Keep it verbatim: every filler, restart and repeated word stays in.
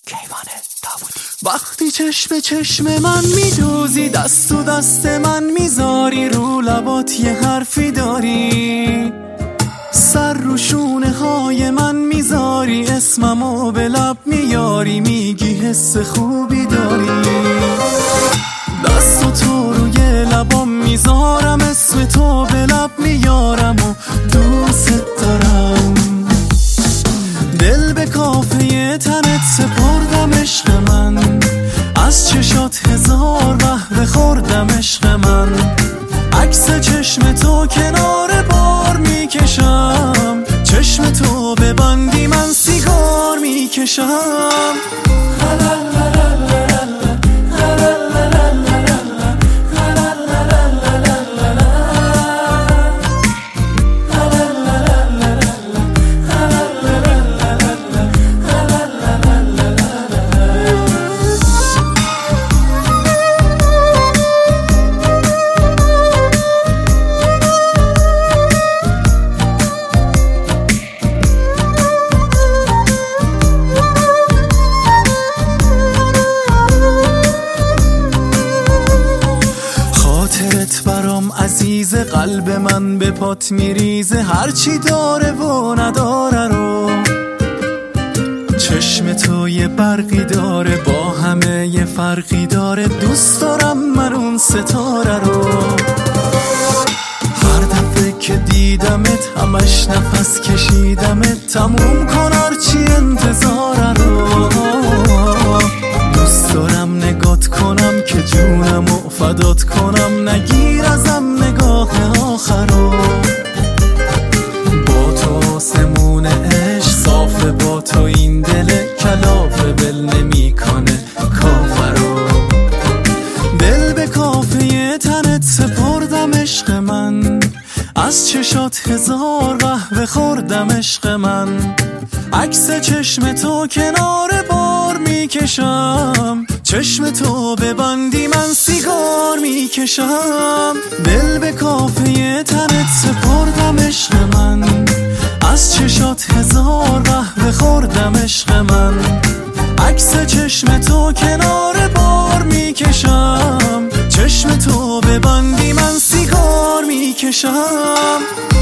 کیوان داوودی. وقتی چشم چشم من میدوزی، دست و دست من میذاری، رو لبات یه حرفی داری، سر رو شونه های من میذاری، اسممو به لب میاری، میگی حس خوبی داری. دست و تو روی لبام میذارم، اسم تو به لب میارم و دوست دارم. دل به کافه تنت سپردم عشق من، از چشات هزار وهوه خوردم عشق من. عکس چشم تو کنار بار میکشم، چشم تو ببندی من سیگار میکشم. برام عزیز، قلب من به پات میریزه، هرچی داره و نداره رو. چشم تو یه برقی داره، با همه یه فرقی داره، دوست دارم من اون ستاره رو. هر دفعه که دیدمت همش نفس کشیدمت، تموم کن هرچی انتظاره رو. دوست دارم نگات کنم که جونمو فدات کنم، نگیر ازم نگاه آخر رو. با تو آسمون عشق صافه، با تو این دل کلافه ول نمی کنه کافر رو. دل به کافه تنت سپردم عشق من، از چشات هزار قهوه خوردم عشق من. عکس چشم تو کنار بار میکشم، چشم تو ببندی من سیگار میکشم. دل به کافه تنت سپردم عشق من، از چشات هزار قهوه خوردم عشق من. عکس چشم تو کنار بار میکشم، چشم تو ببندی من سیگار میکشم.